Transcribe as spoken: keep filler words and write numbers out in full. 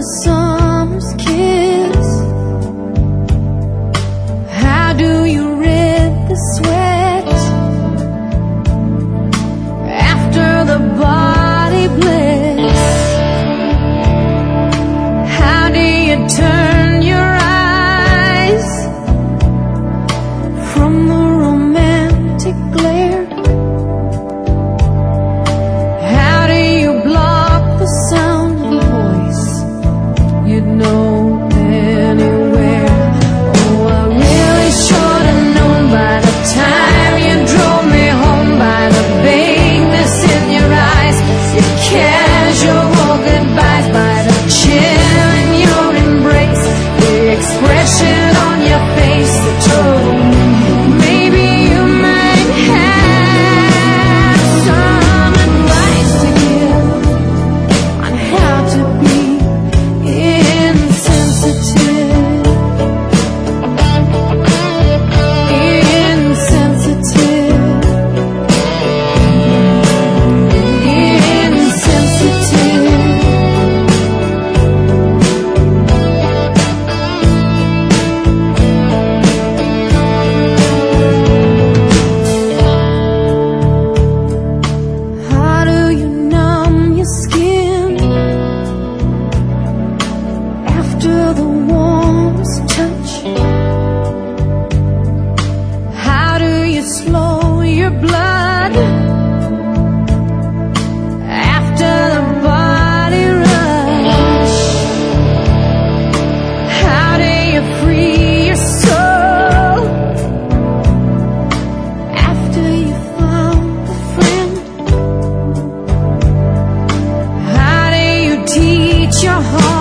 a summer's kiss? How do you rid the sweat after the body bliss? How do you turn your eyes from the romantic glare? How do you block the sound of a voice you'd know anywhere? Oh, I really should have known by the time you drove me home, by the vagueness in your eyes, your casual goodbyes, by the chill in your embrace, the expression on your face that told me maybe you might have some advice to give on how to be insensitive. Insensitive. Insensitive. How do you numb your skin after the warmest touch? How do you slow your blood after the body rush? How do you free your soul after you found a friend? How do you teach your heart